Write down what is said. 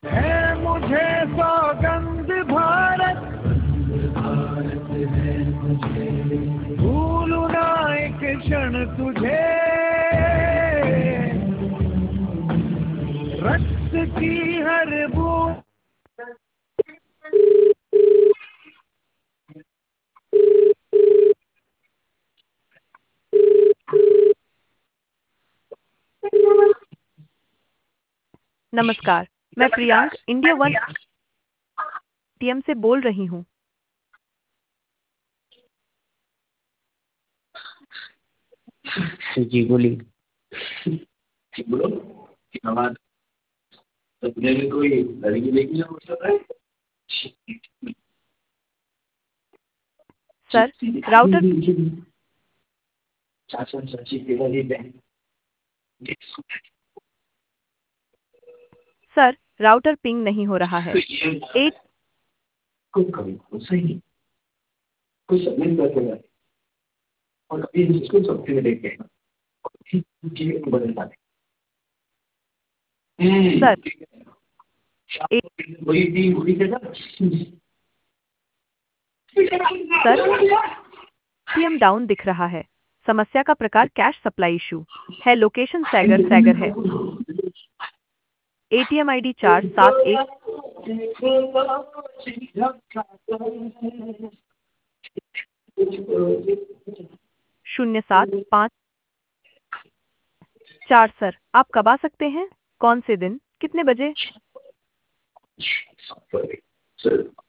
है मुझे सौगंध भारत है मुझे, भूलूं ना एक क्षण तुझे, रक्त की हर बूंद। नमस्कार, मैं प्रियांक इंडिया वन टीएम से बोल रही हूँ। जी बोलिए। जी बोलो, क्या बात? तो तुमने भी कोई लड़की देखी है मुझे पता है? सर, राउटर चाचा चाची के वाली बहन। सर, राउटर पिंग नहीं हो रहा है। तो ये एक कोई कभी सही नहीं, कोई सबमिट करके जाए और अभी इसको सबके में देख के बदल पाते। सर, एक वही भी वही के ना। सर, टीएम डाउन दिख रहा है। समस्या का प्रकार कैश सप्लाई इशू है। लोकेशन सैगर सैगर है। ATM ID 471 075 4। सर, आप कब आ सकते हैं? कौन से दिन? कितने बजे? सर